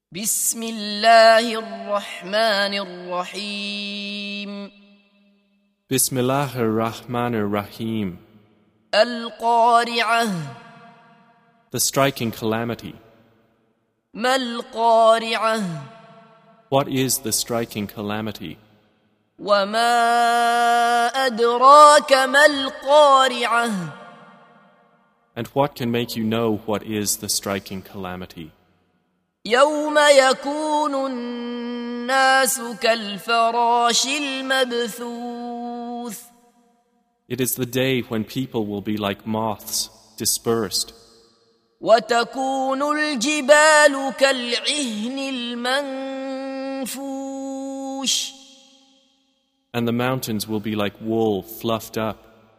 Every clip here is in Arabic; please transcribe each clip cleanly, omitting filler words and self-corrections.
بسم الله الرحمن الرحيم Bismillah ar-Rahman ar-Rahim. القارعة The striking calamity. ما القارعة What is the striking calamity? وما أدراك ما القارعة And what can make you know what is the striking calamity? يوم يكون الناس كالفراش المبثوث It is the day when people will be like moths, dispersed, وتكون الجبال كالعهن المنفوش and the mountains will be like wool fluffed up.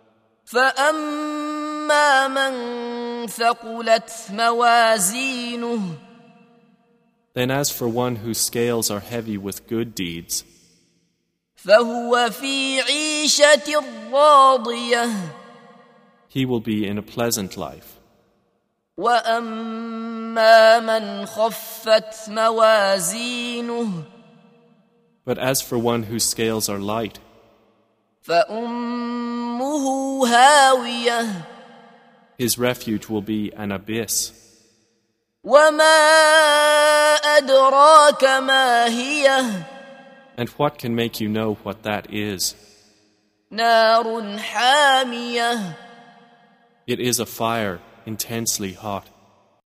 فأما من ثقلت موازينه Then as for one whose scales are heavy with good deeds, فهو في عيشة راضية he will be in a pleasant life. وأما من خفت موازينه But as for one whose scales are light, فأمه هاوية his refuge will be an abyss. وما أدراك ما هي And what can make you know what that is? نار حامية It is a fire intensely hot.